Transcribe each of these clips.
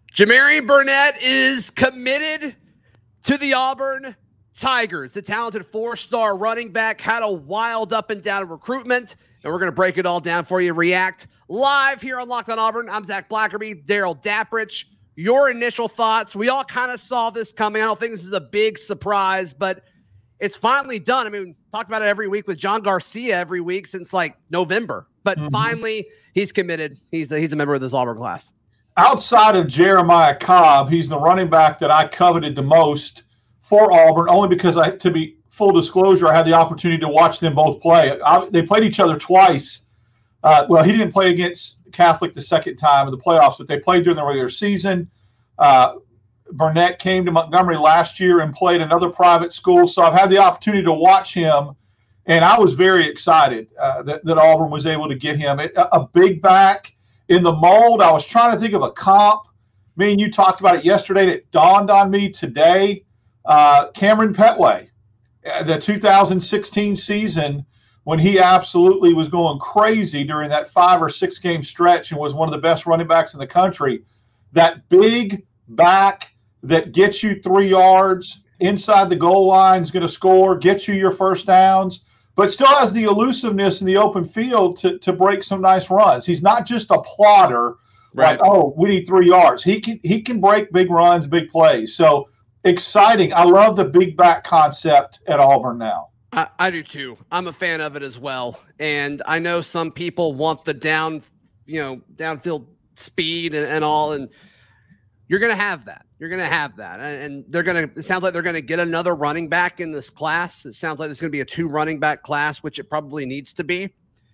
Jamarian Burnett is committed to the Auburn Tigers. The talented four-star running back had a wild up and down recruitment, and we're going to break it all down for you and react live here on Locked on Auburn. I'm Zach Blackerby, Daryl Dapprich. Your initial thoughts. We all kind of saw this coming. I don't think this is a big surprise, but it's finally done. I mean, we talked about it every week with John Garcia every week since like November, but finally he's committed. He's a member of this Auburn class. Outside of Jeremiah Cobb, he's the running back that I coveted the most for Auburn, only because to be full disclosure, I had the opportunity to watch them both play. They played each other twice. Well, he didn't play against Catholic the second time in the playoffs, but they played during the regular season. Burnett came to Montgomery last year and played another private school, so I've had the opportunity to watch him, and I was very excited that Auburn was able to get him. A big back in the mold. I was trying to think of a comp. Me and you talked about it yesterday, and it dawned on me today. Cameron Petway, the 2016 season, when he absolutely was going crazy during that 5 or 6 game stretch and was one of the best running backs in the country. That big back that gets you 3 yards inside the goal line is going to score, get you your first downs, but still has the elusiveness in the open field to break some nice runs. He's not just a plotter, right? Like, oh, we need 3 yards. He can break big runs, big plays. So exciting. I love the big back concept at Auburn now. I do too. I'm a fan of it as well. And I know some people want the downfield speed and all, and you're going to have that. You're going to have that. And it sounds like they're going to get another running back in this class. It sounds like it's going to be a 2 running back class, which it probably needs to be.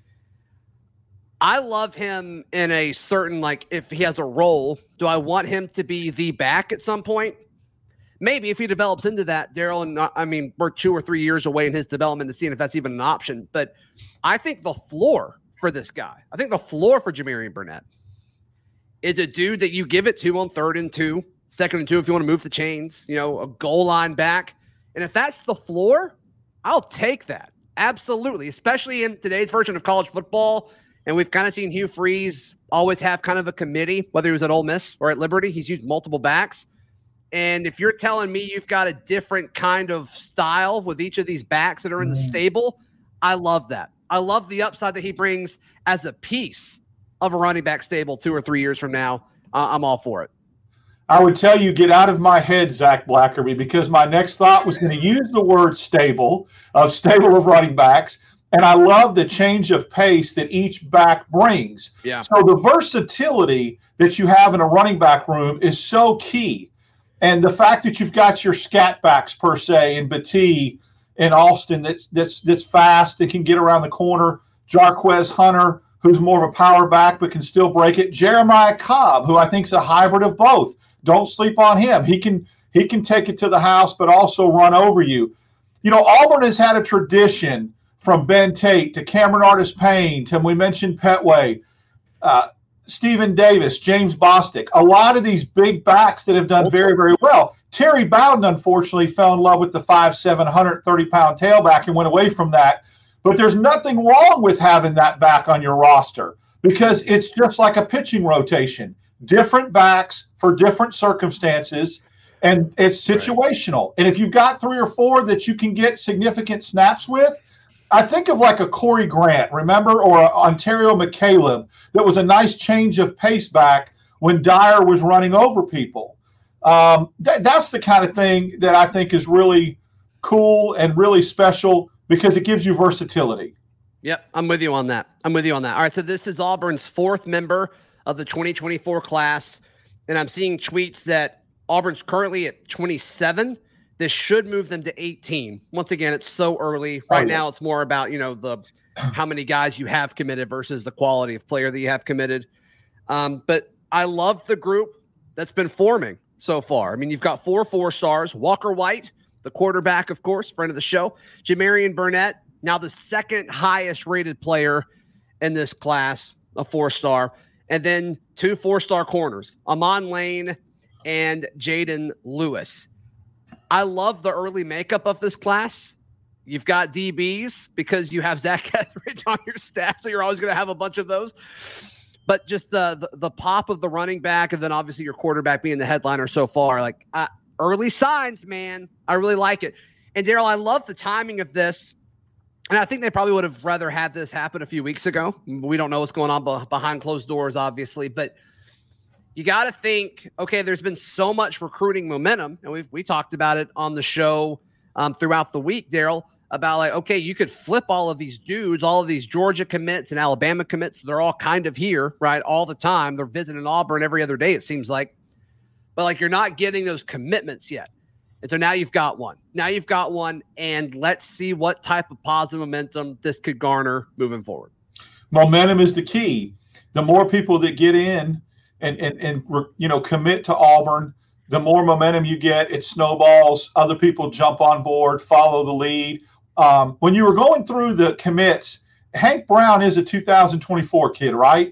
I love him in a certain, like, if he has a role, do I want him to be the back at some point? Maybe if he develops into that, Daryl, and I mean, we're 2 or 3 years away in his development to seeing if that's even an option. But I think the floor for this guy, I think the floor for Jamarian Burnett is a dude that you give it to on 3rd and 2, 2nd and 2 if you want to move the chains, a goal line back. And if that's the floor, I'll take that. Absolutely, especially in today's version of college football. And we've kind of seen Hugh Freeze always have kind of a committee, whether he was at Ole Miss or at Liberty. He's used multiple backs. And if you're telling me you've got a different kind of style with each of these backs that are in the stable, I love that. I love the upside that he brings as a piece of a running back stable 2 or 3 years from now. I'm all for it. I would tell you, get out of my head, Zach Blackerby, because my next thought was going to use the word stable of running backs. And I love the change of pace that each back brings. Yeah. So the versatility that you have in a running back room is so key. And the fact that you've got your scat backs per se in Battie and Austin that's fast, that can get around the corner. Jarquez Hunter, who's more of a power back but can still break it. Jeremiah Cobb, who I think is a hybrid of both. Don't sleep on him. He can take it to the house but also run over you. Auburn has had a tradition from Ben Tate to Cameron Artis-Payne to, we mentioned Petway, Stephen Davis, James Bostic, a lot of these big backs that have done very, very well. Terry Bowden, unfortunately, fell in love with the 5'7", 130-pound tailback and went away from that. But there's nothing wrong with having that back on your roster because it's just like a pitching rotation. Different backs for different circumstances, and it's situational. Right. And if you've got 3 or 4 that you can get significant snaps with, I think of like a Corey Grant, remember, or a Ontario McCaleb that was a nice change of pace back when Dyer was running over people. That's the kind of thing that I think is really cool and really special because it gives you versatility. Yep, I'm with you on that. All right, so this is Auburn's 4th member of the 2024 class, and I'm seeing tweets that Auburn's currently at 27. This should move them to 18. Once again, it's so early. Right now, it's more about, the how many guys you have committed versus the quality of player that you have committed. But I love the group that's been forming so far. I mean, you've got 4 4-stars. Walker White, the quarterback, of course, friend of the show. Jamarian Burnett, now the 2nd highest rated player in this class, a 4-star. And then 2 4-star corners, Amon Lane and Jaden Lewis. I love the early makeup of this class. You've got DBs because you have Zach Etheridge on your staff, so you're always going to have a bunch of those. But just the pop of the running back, and then obviously your quarterback being the headliner so far, like early signs, man. I really like it. And Daryl, I love the timing of this. And I think they probably would have rather had this happen a few weeks ago. We don't know what's going on behind closed doors, obviously, but you got to think, okay, there's been so much recruiting momentum, and we talked about it on the show throughout the week, Daryl, about like, okay, you could flip all of these dudes, all of these Georgia commits and Alabama commits. They're all kind of here, right, all the time. They're visiting Auburn every other day, it seems like. But like you're not getting those commitments yet. And so now you've got one. And let's see what type of positive momentum this could garner moving forward. Momentum is the key. The more people that get in and commit to Auburn, the more momentum you get. It snowballs. Other people jump on board, follow the lead. When you were going through the commits, Hank Brown is a 2024 kid, right?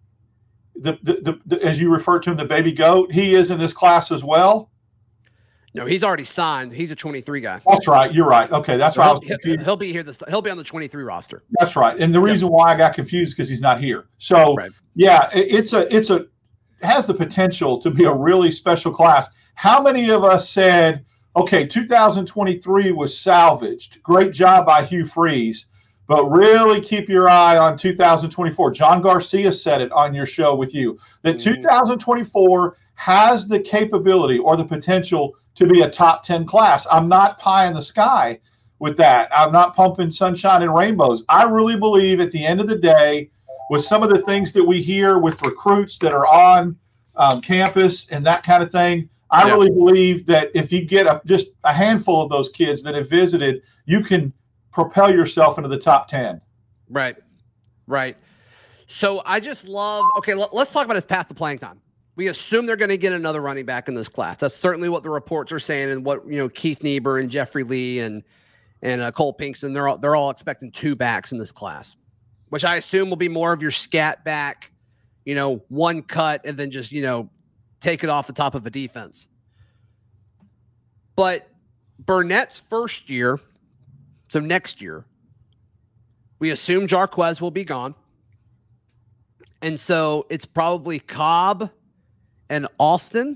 As you refer to him, the baby goat, he is in this class as well. No, he's already signed. He's a 23 guy. That's right. You're right. Okay, that's why I was confused. He'll be here. He'll be on the 23 roster. That's right. And the reason why I got confused because he's not here. So yeah, it has the potential to be a really special class. How many of us said, okay, 2023 was salvaged. Great job by Hugh Freeze, but really keep your eye on 2024. John Garcia said it on your show with you, that 2024 has the capability or the potential to be a top 10 class. I'm not pie in the sky with that. I'm not pumping sunshine and rainbows. I really believe at the end of the day, with some of the things that we hear with recruits that are on campus and that kind of thing, I really believe that if you get just a handful of those kids that have visited, you can propel yourself into the top 10. Right. So I just love, okay, let's talk about his path to playing time. We assume they're going to get another running back in this class. That's certainly what the reports are saying, and what Keith Niebuhr and Jeffrey Lee and Cole Pinkston, they're all expecting 2 backs in this class, which I assume will be more of your scat back, one cut and then just take it off the top of a defense. But Burnett's first year, so next year, we assume Jarquez will be gone, and so it's probably Cobb and Austin,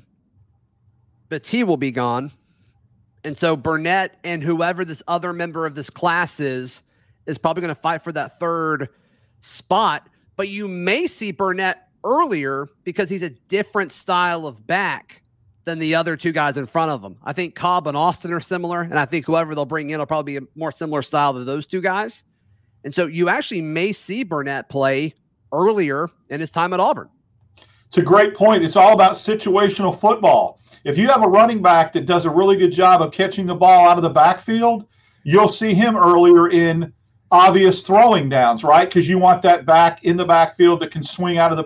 but T will be gone. And so Burnett and whoever this other member of this class is probably going to fight for that third spot. But you may see Burnett earlier because he's a different style of back than the other 2 guys in front of him. I think Cobb and Austin are similar, and I think whoever they'll bring in will probably be a more similar style to those 2 guys. And so you actually may see Burnett play earlier in his time at Auburn. It's a great point. It's all about situational football. If you have a running back that does a really good job of catching the ball out of the backfield, you'll see him earlier in obvious throwing downs, right? Because you want that back in the backfield that can swing out of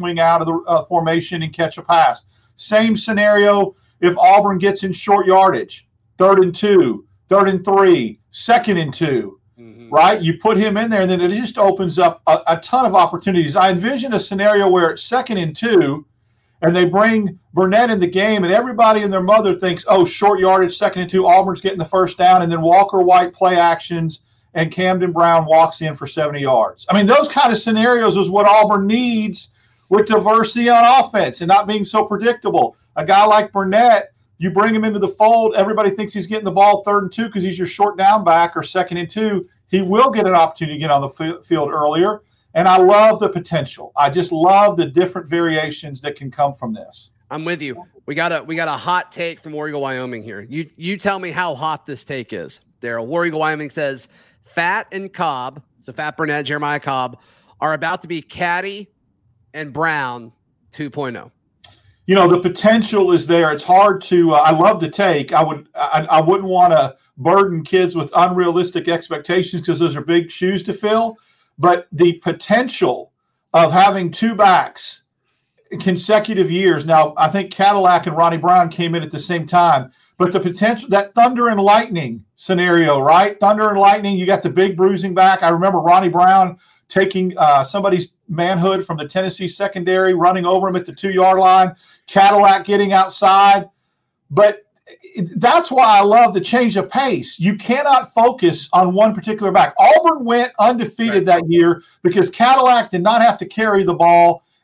the formation and catch a pass. Same scenario if Auburn gets in short yardage, 3rd and 2, 3rd and 3, 2nd and 2. Right? You put him in there, and then it just opens up a ton of opportunities. I envision a scenario where it's 2nd and 2, and they bring Burnett in the game, and everybody and their mother thinks, oh, short yardage, 2nd and 2, Auburn's getting the first down, and then Walker White play actions, and Camden Brown walks in for 70 yards. I mean, those kind of scenarios is what Auburn needs with diversity on offense and not being so predictable. A guy like Burnett, you bring him into the fold, everybody thinks he's getting the ball 3rd and 2 because he's your short down back, or 2nd and 2. He will get an opportunity to get on the field earlier, and I love the potential. I just love the different variations that can come from this. I'm with you. We got a hot take from War Eagle Wyoming here. You tell me how hot this take is, Daryl. War Eagle Wyoming says Fat and Cobb, so Fat Burnett, Jeremiah Cobb, are about to be Caddy and Brown 2.0. The potential is there. It's hard to. I love the take. I wouldn't want to burden kids with unrealistic expectations because those are big shoes to fill. But the potential of having 2 backs in consecutive years. Now, I think Cadillac and Ronnie Brown came in at the same time. But the potential, that thunder and lightning scenario, right? Thunder and lightning, you got the big bruising back. I remember Ronnie Brown taking somebody's manhood from the Tennessee secondary, running over him at the 2-yard line, Cadillac getting outside. But that's why I love the change of pace. You cannot focus on one particular back. Auburn went undefeated that year because Cadillac did not have to carry the ball,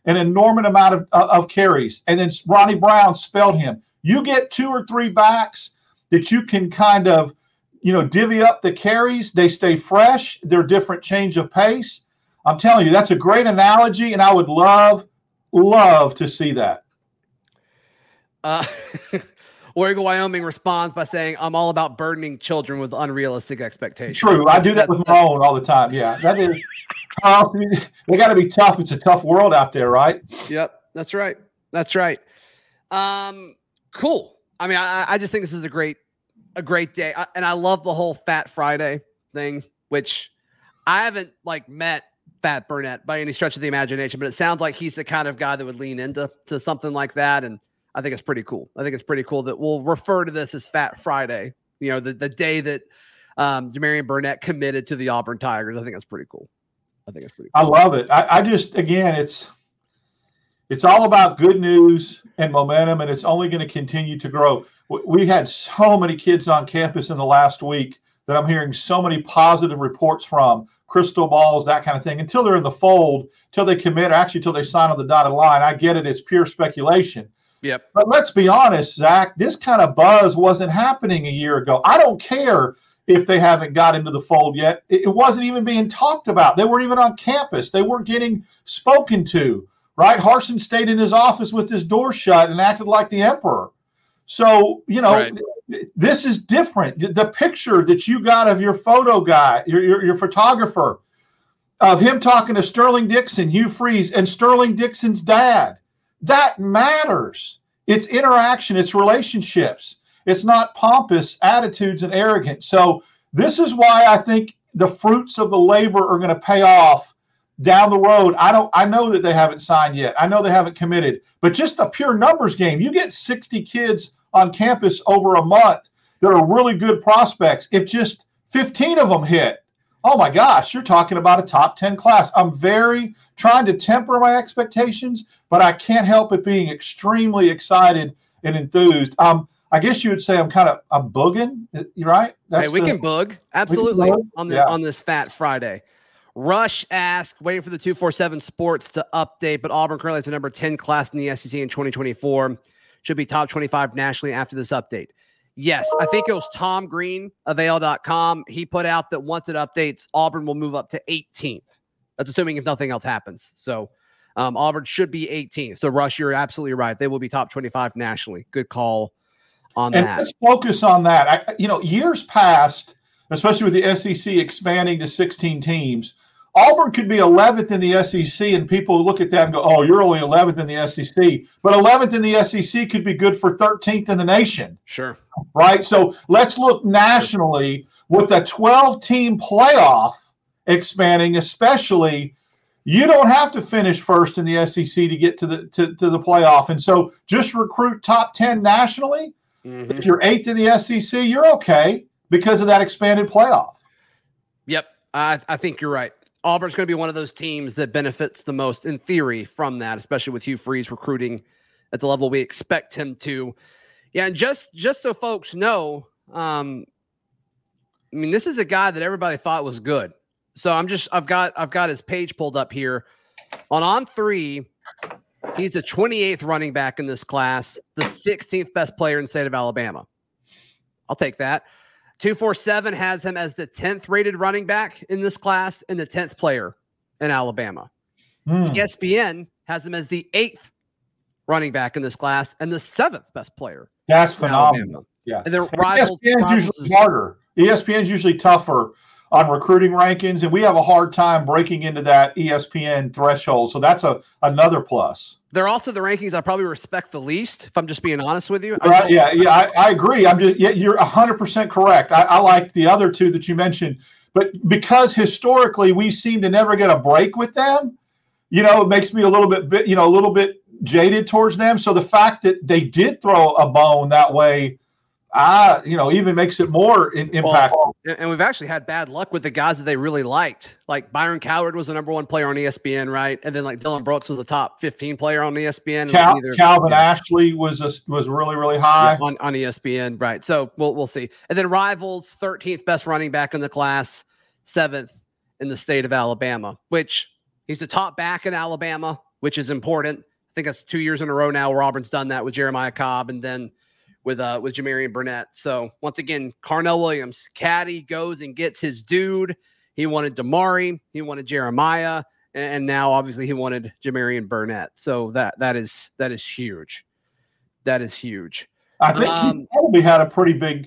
an enormous amount of carries. And then Ronnie Brown spelled him. You get 2 or 3 backs that you can kind of, divvy up the carries. They stay fresh. They're different change of pace. I'm telling you, that's a great analogy, and I would love to see that. Oregon, Wyoming responds by saying, I'm all about burdening children with unrealistic expectations. True. I do that with my own all the time. Yeah. That is, they got to be tough. It's a tough world out there, right? Yep. That's right. Cool. I mean, I just think this is a great day. And I love the whole Fat Friday thing, which I haven't met Fat Burnett by any stretch of the imagination, but it sounds like he's the kind of guy that would lean into something like that. And I think it's pretty cool. I think it's pretty cool that we'll refer to this as Fat Friday, the day that Demarion Burnett committed to the Auburn Tigers. I think that's pretty cool. I love it. I just, again, it's all about good news and momentum, and it's only going to continue to grow. We had so many kids on campus in the last week that I'm hearing so many positive reports from, crystal balls, that kind of thing, until they're in the fold, until they commit, or actually until they sign on the dotted line. I get it. It's pure speculation. Yep. But let's be honest, Zach, this kind of buzz wasn't happening a year ago. I don't care if they haven't got into the fold yet. It wasn't even being talked about. They weren't even on campus. They weren't getting spoken to, right? Harsin stayed in his office with his door shut and acted like the emperor. So, right. This is different. The picture that you got of your photo guy, your photographer, of him talking to Sterling Dixon, Hugh Freeze, and Sterling Dixon's dad, that matters. It's interaction. It's relationships. It's not pompous attitudes and arrogance. So this is why I think the fruits of the labor are going to pay off down the road. I know that they haven't signed yet. I know they haven't committed, but just a pure numbers game. You get 60 kids on campus over a month that are really good prospects. If just 15 of them hit, oh my gosh, you're talking about a top 10 class. I'm very trying to temper my expectations, but I can't help it being extremely excited and enthused. I guess you would say I'm booging, right? We can boog. Absolutely. On this Fat Friday. Rush asked, waiting for the 247 Sports to update, but Auburn currently has the number 10 class in the SEC in 2024. Should be top 25 nationally after this update. Yes, I think it was Tom Green of AL.com. He put out that once it updates, Auburn will move up to 18th. That's assuming if nothing else happens. So Auburn should be 18th. So Rush, you're absolutely right. They will be top 25 nationally. Good call on that. Let's focus on that. Years past, especially with the SEC expanding to 16 teams, Auburn could be 11th in the SEC, and people look at that and go, oh, you're only 11th in the SEC. But 11th in the SEC could be good for 13th in the nation. Sure. Right? So let's look nationally with the 12-team playoff expanding, especially. You don't have to finish first in the SEC to get to the playoff. And so just recruit top 10 nationally. Mm-hmm. If you're 8th in the SEC, you're okay because of that expanded playoff. Yep. I think you're right. Auburn's going to be one of those teams that benefits the most in theory from that, especially with Hugh Freeze recruiting at the level we expect him to. Yeah. And just so folks know, this is a guy that everybody thought was good. So I've got his page pulled up here. On three, he's the 28th running back in this class, the 16th best player in the state of Alabama. I'll take that. 247 has him as the 10th rated running back in this class and the 10th player in Alabama. ESPN has him as the 8th running back in this class and the 7th best player. That's phenomenal. Alabama. Yeah. And their rivals. ESPN's usually harder. ESPN's usually tougher on recruiting rankings, and we have a hard time breaking into that ESPN threshold. So that's another plus. They're also the rankings I probably respect the least, if I'm just being honest with you. Right, I agree. You're 100% correct. I like the other two that you mentioned, but because historically we seem to never get a break with them, it makes me a little bit jaded towards them. So the fact that they did throw a bone that way, even makes it more impactful. And we've actually had bad luck with the guys that they really liked. Like Byron Coward was the number 1 player on ESPN, right? And then Dylan Brooks was a top 15 player on ESPN. Calvin Ashley was really, really high on ESPN, right? So we'll see. And then Rivals, 13th best running back in the class, 7th in the state of Alabama, which he's the top back in Alabama which is important. I think that's 2 years in a row now where Auburn's done that with Jeremiah Cobb and then with Jamarian Burnett. So once again, Carnell Williams, Caddy goes and gets his dude. He wanted Damari, he wanted Jeremiah, and now obviously he wanted Jamarian Burnett. So that is huge. That is huge. I think he probably had a pretty big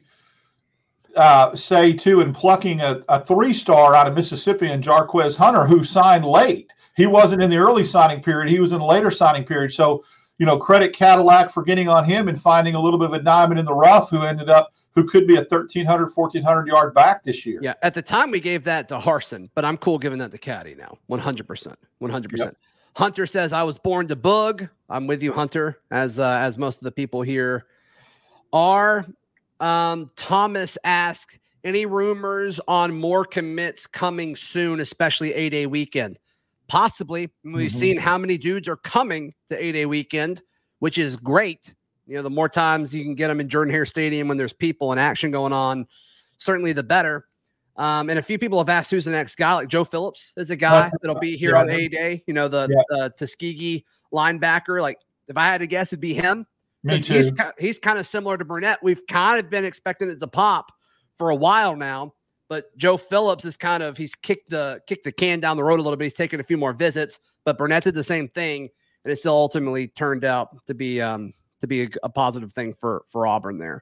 say too in plucking a 3-star out of Mississippi and Jarquez Hunter, who signed late. He wasn't in the early signing period. He was in the later signing period. So, credit Cadillac for getting on him and finding a little bit of a diamond in the rough who could be a 1,300, 1,400 yard back this year. Yeah. At the time we gave that to Harsin, but I'm cool giving that to Caddy now. 100%. 100%. Yep. Hunter says, I was born to boog. I'm with you, Hunter, as most of the people here are. Thomas asks, any rumors on more commits coming soon, especially 8A weekend? Possibly. We've seen how many dudes are coming to 8A weekend, which is great. The more times you can get them in Jordan-Hare Stadium when there's people and action going on, certainly the better. And a few people have asked who's the next guy. Like Joe Phillips is a guy that'll be here on 8A. The Tuskegee linebacker. Like if I had to guess, it'd be him. Me too. He's kind of similar to Burnett. We've kind of been expecting it to pop for a while now. But Joe Phillips is he's kicked the can down the road a little bit. He's taken a few more visits, but Burnett did the same thing, and it still ultimately turned out to be a positive thing for Auburn there.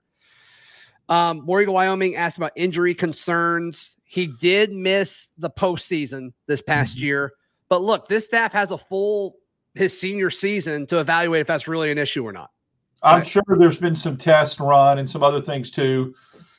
War Eagle Wyoming asked about injury concerns. He did miss the postseason this past year, but look, this staff has his senior season to evaluate if that's really an issue or not. I'm sure there's been some tests run and some other things too.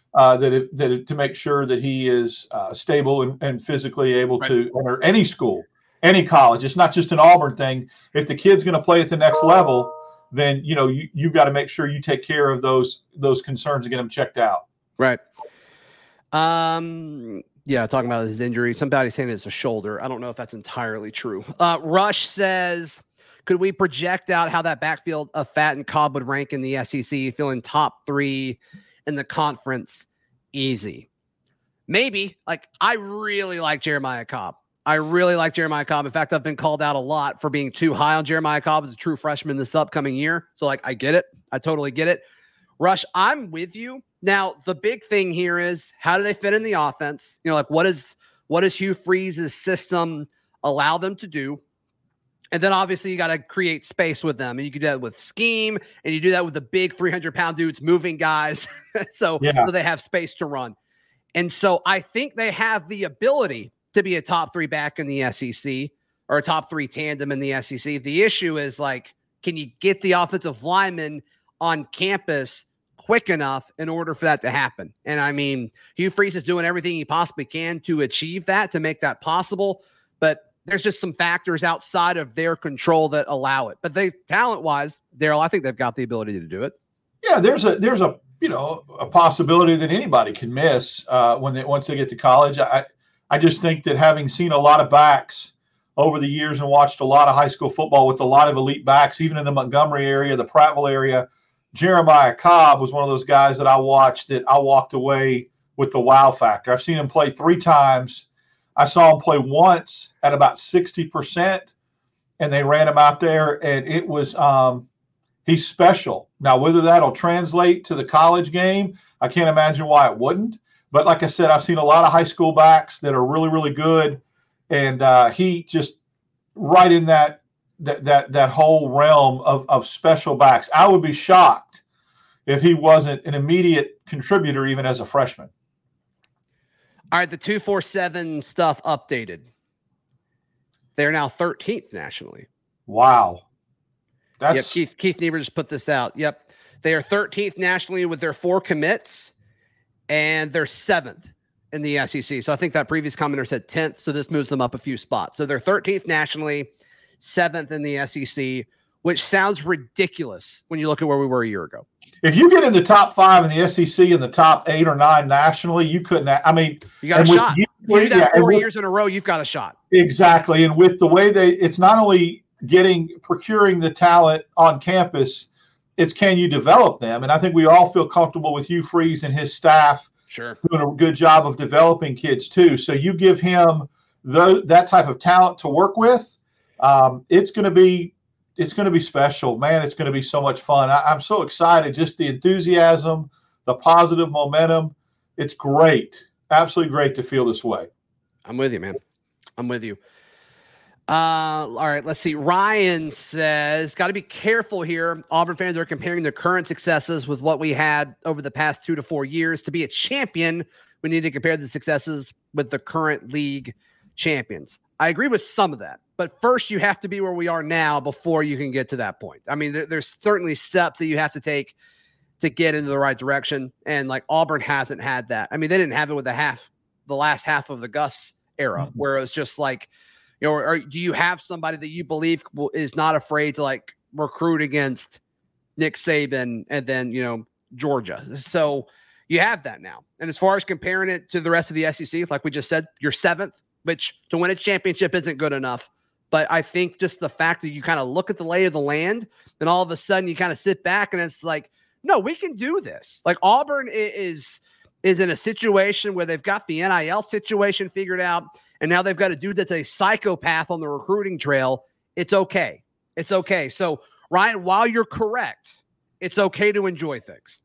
To make sure that he is stable and physically able to enter any school, any college. It's not just an Auburn thing. If the kid's going to play at the next level, then you've got to make sure you take care of those concerns and get them checked out. Right. Yeah, talking about his injury. Somebody's saying it's a shoulder. I don't know if that's entirely true. Rush says, could we project out how that backfield of Fat and Cobb would rank in the SEC, feeling top 3 in the conference? Easy. Maybe. I really like Jeremiah Cobb. In fact, I've been called out a lot for being too high on Jeremiah Cobb as a true freshman this upcoming year. So I get it. I totally get it. Rush, I'm with you. Now, the big thing here is how do they fit in the offense? What does Hugh Freeze's system allow them to do? And then obviously you got to create space with them, and you can do that with scheme, and you do that with the big 300-pound dudes moving guys. so they have space to run. And so I think they have the ability to be a top 3 back in the SEC or a top 3 tandem in the SEC. The issue is can you get the offensive lineman on campus quick enough in order for that to happen? And I mean, Hugh Freeze is doing everything he possibly can to achieve that, to make that possible. But there's just some factors outside of their control that allow it. But talent-wise, Daryl, I think they've got the ability to do it. Yeah, there's a possibility that anybody can miss once they get to college. I just think that having seen a lot of backs over the years and watched a lot of high school football with a lot of elite backs, even in the Montgomery area, the Prattville area, Jeremiah Cobb was one of those guys that I watched that I walked away with the wow factor. I've seen him play 3 times. I saw him play once at about 60%, and they ran him out there, and it was he's special. Now, whether that'll translate to the college game, I can't imagine why it wouldn't. But like I said, I've seen a lot of high school backs that are really, really good, and he just right in that whole realm of special backs. I would be shocked if he wasn't an immediate contributor even as a freshman. All right, the 247 stuff updated. They're now 13th nationally. Wow. That's Keith Niebuhr just put this out. Yep. They are 13th nationally with their 4 commits, and they're 7th in the SEC. So I think that previous commenter said 10th, so this moves them up a few spots. So they're 13th nationally, 7th in the SEC, which sounds ridiculous when you look at where we were a year ago. If you get in the top 5 in the SEC and the top 8 or 9 nationally, you couldn't. I mean, you got a shot. You do that 4 years in a row, you've got a shot. Exactly. And with the way it's not only procuring the talent on campus, it's can you develop them? And I think we all feel comfortable with Hugh Freeze and his staff doing a good job of developing kids too. So you give him that type of talent to work with, It's going to be special, man. It's going to be so much fun. I'm so excited. Just the enthusiasm, the positive momentum. It's great. Absolutely great to feel this way. I'm with you, man. I'm with you. All right, let's see. Ryan says, got to be careful here. Auburn fans are comparing their current successes with what we had over the past 2 to 4 years. To be a champion, we need to compare the successes with the current league champions. I agree with some of that, but first you have to be where we are now before you can get to that point. I mean, there's certainly steps that you have to take to get into the right direction. And like Auburn hasn't had that. I mean, they didn't have it with the last half of the Gus era, where it was just like, you know, or do you have somebody that you believe is not afraid to like recruit against Nick Saban and then, you know, Georgia? So you have that now. And as far as comparing it to the rest of the SEC, like we just said, you're 7th, which to win a championship isn't good enough. But I think just the fact that you kind of look at the lay of the land and all of a sudden you kind of sit back and it's like, no, we can do this. Like Auburn is in a situation where they've got the NIL situation figured out. And now they've got a dude that's a psychopath on the recruiting trail. It's okay. It's okay. So, Ryan, while you're correct, it's okay to enjoy things.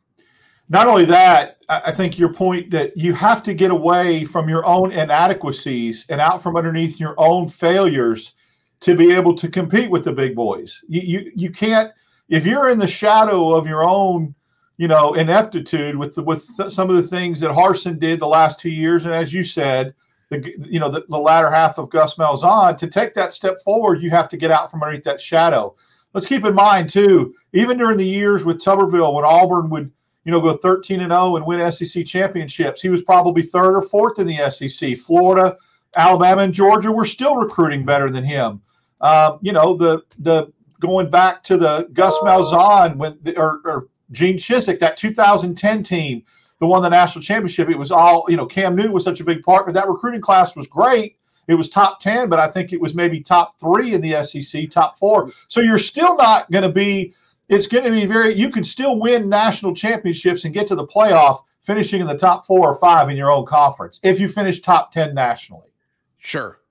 Not only that, I think your point that you have to get away from your own inadequacies and out from underneath your own failures to be able to compete with the big boys. You can't, if you're in the shadow of your own, you know, ineptitude with some of the things that Harsin did the last 2 years, and as you said, the latter half of Gus Malzahn, to take that step forward, you have to get out from underneath that shadow. Let's keep in mind, too, even during the years with Tuberville, when Auburn would, you know, go 13-0 and win SEC championships, he was probably 3rd or 4th in the SEC. Florida, Alabama, and Georgia were still recruiting better than him. You know, the going back to the Gus Malzahn or Gene Chizik, that 2010 team, the won the national championship. It was all, you know, Cam Newton was such a big part, but that recruiting class was great. It was top 10, but I think it was maybe top 3 in the SEC, top 4. So you're still not going to be, it's going to be you can still win national championships and get to the playoff finishing in the top 4 or 5 in your own conference if you finish top 10 nationally. Sure.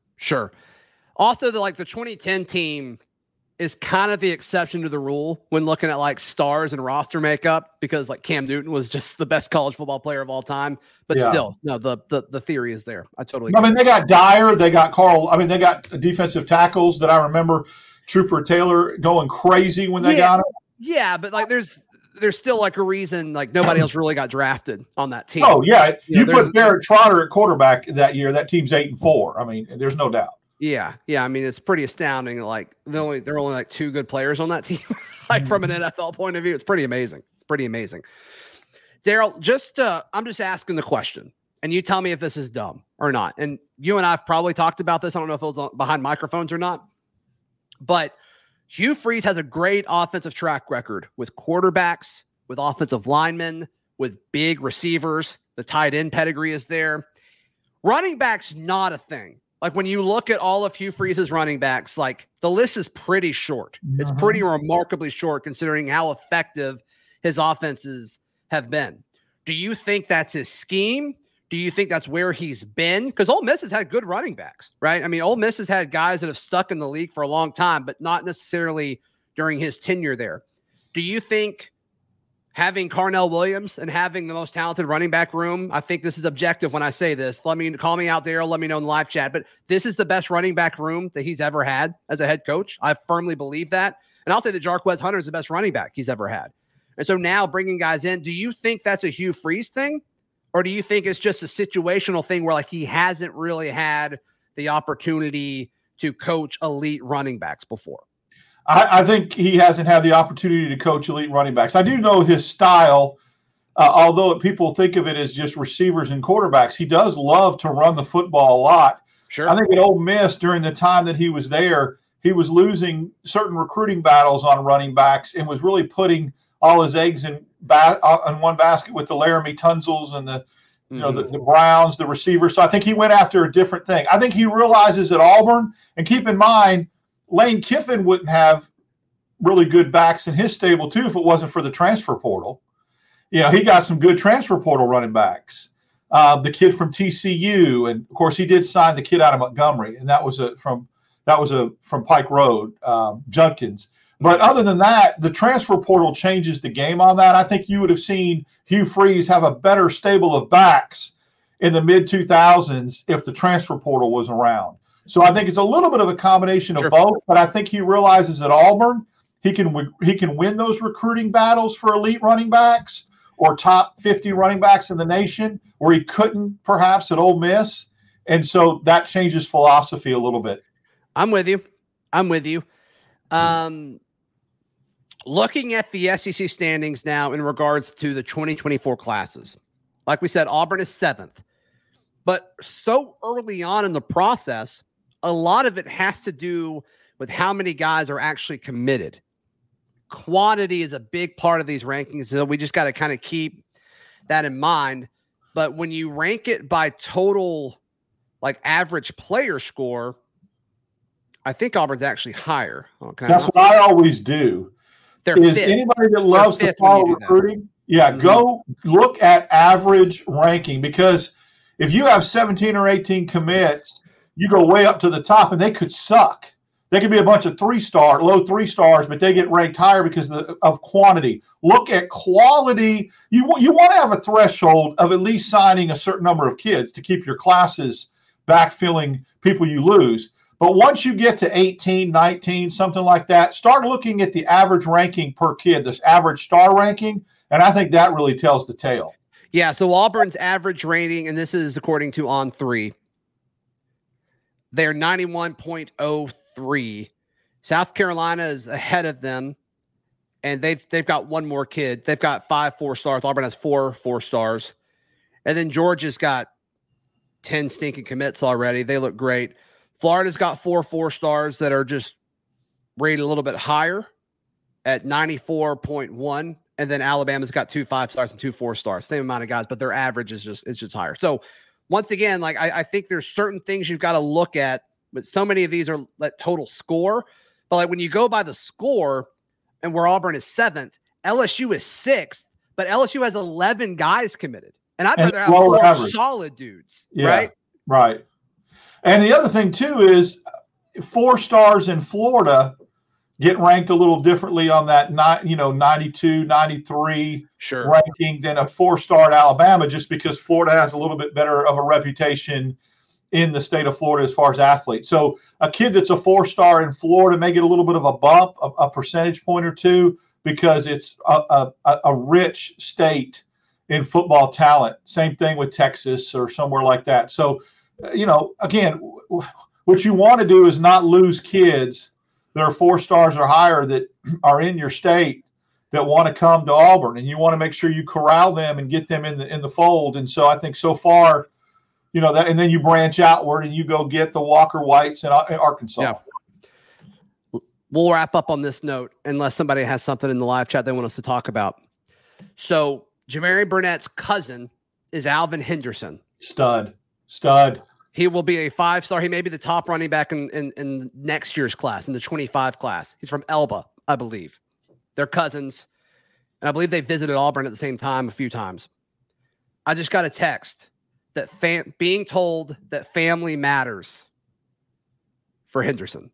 Also, the 2010 team is kind of the exception to the rule when looking at like stars and roster makeup, because like Cam Newton was just the best college football player of all time. But still, no, the theory is there. I totally agree. I mean, they got Dyer, they got Carl. I mean, they got defensive tackles that I remember Trooper Taylor going crazy when they got him. Yeah, but like there's still like a reason like nobody else really got drafted on that team. Oh yeah, you put Barrett Trotter at quarterback that year, that team's 8-4. I mean, there's no doubt. Yeah. I mean, it's pretty astounding. Like there are only like 2 good players on that team. Like from an NFL point of view, it's pretty amazing. Daryl, I'm just asking the question, and you tell me if this is dumb or not. And you and I have probably talked about this. I don't know if it was behind microphones or not, but Hugh Freeze has a great offensive track record with quarterbacks, with offensive linemen, with big receivers. The tight end pedigree is there. Running backs, not a thing. Like when you look at all of Hugh Freeze's running backs, like the list is pretty short. It's pretty remarkably short considering how effective his offenses have been. Do you think that's his scheme? Do you think that's where he's been? Because Ole Miss has had good running backs, right? I mean, Ole Miss has had guys that have stuck in the league for a long time, but not necessarily during his tenure there. Do you think having Carnell Williams and having the most talented running back room, I think this is objective when I say this. Call me out there. Let me know in the live chat. But this is the best running back room that he's ever had as a head coach. I firmly believe that. And I'll say that Jarquez Hunter is the best running back he's ever had. And so now bringing guys in, do you think that's a Hugh Freeze thing? Or do you think it's just a situational thing where like he hasn't really had the opportunity to coach elite running backs before? I think he hasn't had the opportunity to coach elite running backs. I do know his style, although people think of it as just receivers and quarterbacks. He does love to run the football a lot. Sure. I think at Ole Miss during the time that he was there, he was losing certain recruiting battles on running backs and was really putting all his eggs in one basket with the Laramie Tunzels and the Browns, the receivers. So I think he went after a different thing. I think he realizes at Auburn, and keep in mind, Lane Kiffin wouldn't have really good backs in his stable too if it wasn't for the transfer portal. You know, he got some good transfer portal running backs. The kid from TCU, and of course he did sign the kid out of Montgomery, and that was That was from Pike Road, Junkins. But other than that, the transfer portal changes the game on that. I think you would have seen Hugh Freeze have a better stable of backs in the mid-2000s if the transfer portal was around. So I think it's a little bit of a combination of both, but I think he realizes at Auburn he can win those recruiting battles for elite running backs or top 50 running backs in the nation, where he couldn't perhaps at Ole Miss. And so that changes philosophy a little bit. I'm with you. Looking at the SEC standings now in regards to the 2024 classes, like we said, Auburn is 7th. But so early on in the process, a lot of it has to do with how many guys are actually committed. Quantity is a big part of these rankings, so we just got to kind of keep that in mind. But when you rank it by total, like average player score, I think Auburn's actually higher. That's what I always do. Anybody that loves to follow recruiting, go look at average ranking, because if you have 17 or 18 commits, you go way up to the top and they could suck. They could be a bunch of low 3 stars, but they get ranked higher because of quantity. Look at quality. You want to have a threshold of at least signing a certain number of kids to keep your classes backfilling people you lose. But once you get to 18, 19, something like that, start looking at the average ranking per kid, this average star ranking, and I think that really tells the tale. Yeah, so Auburn's average rating, and this is according to On3, they're 91.03. South Carolina is ahead of them, and they've got one more kid. They've got 5 4-stars. Auburn has 4 4-stars. And then Georgia's got 10 stinking commits already. They look great. Florida's got 4 4-stars that are just rated a little bit higher at 94.1. And then Alabama's got 2 5-stars and 2 4-stars. Same amount of guys, but their average is just higher. So once again, like I think there's certain things you've got to look at, but so many of these are at total score. But like when you go by the score and where Auburn is 7th, LSU is 6th, but LSU has 11 guys committed. And I'd rather have 4 solid dudes, right? Right. And the other thing, too, is 4 stars in Florida get ranked a little differently on that 92, 93 ranking than a 4-star at Alabama, just because Florida has a little bit better of a reputation in the state of Florida as far as athletes. So a kid that's a 4-star in Florida may get a little bit of a bump, a percentage point or two, because it's a rich state in football talent. Same thing with Texas or somewhere like that. So, again, what you want to do is not lose kids that are 4 stars or higher that are in your state that want to come to Auburn, and you want to make sure you corral them and get them in the fold. And so I think so far, that, and then you branch outward and you go get the Walker Whites in Arkansas. Yeah. We'll wrap up on this note unless somebody has something in the live chat they want us to talk about. So Jamari Burnett's cousin is Alvin Henderson. Stud. He will be a 5-star. He may be the top running back in next year's class, in the 25 class. He's from Elba, I believe. They're cousins. And I believe they visited Auburn at the same time a few times. I just got a text that being told that family matters for Henderson.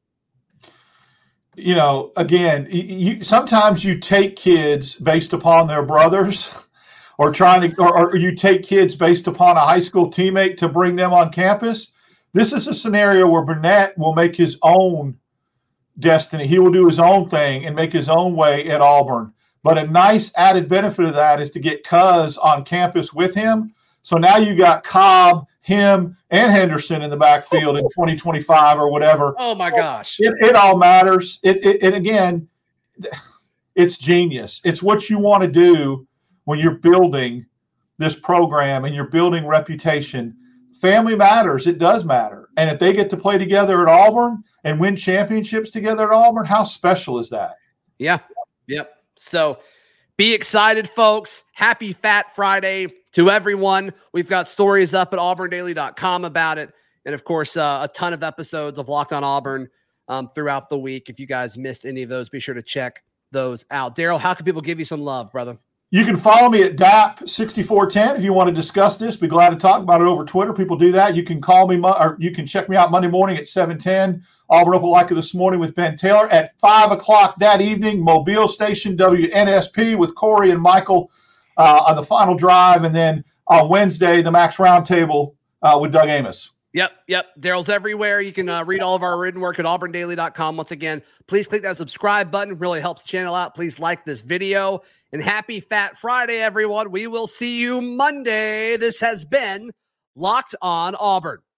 Again, sometimes you take kids based upon their brothers, or or you take kids based upon a high school teammate to bring them on campus. This is a scenario where Burnett will make his own destiny. He will do his own thing and make his own way at Auburn. But a nice added benefit of that is to get Cuz on campus with him. So now you got Cobb, him, and Henderson in the backfield in 2025 or whatever. Oh, my gosh. It all matters. And again, it's genius. It's what you want to do when you're building this program and you're building reputation. Family matters. It does matter. And if they get to play together at Auburn and win championships together at Auburn, how special is that? Yeah. Yep. So be excited, folks. Happy Fat Friday to everyone. We've got stories up at auburndaily.com about it. And, of course, a ton of episodes of Locked on Auburn throughout the week. If you guys missed any of those, be sure to check those out. Daryl, how can people give you some love, brother? You can follow me at DAP6410 if you want to discuss this. Be glad to talk about it over Twitter. People do that. You can call me, or you can check me out Monday morning at 7:10. Auburn Opelika This Morning with Ben Taylor. At 5 o'clock that evening, Mobile Station WNSP with Corey and Michael on the final drive. And then on Wednesday, the Max Roundtable with Doug Amos. Yep. Daryl's everywhere. You can read all of our written work at auburndaily.com. Once again, please click that subscribe button. It really helps the channel out. Please like this video. And happy Fat Friday, everyone. We will see you Monday. This has been Locked on Auburn.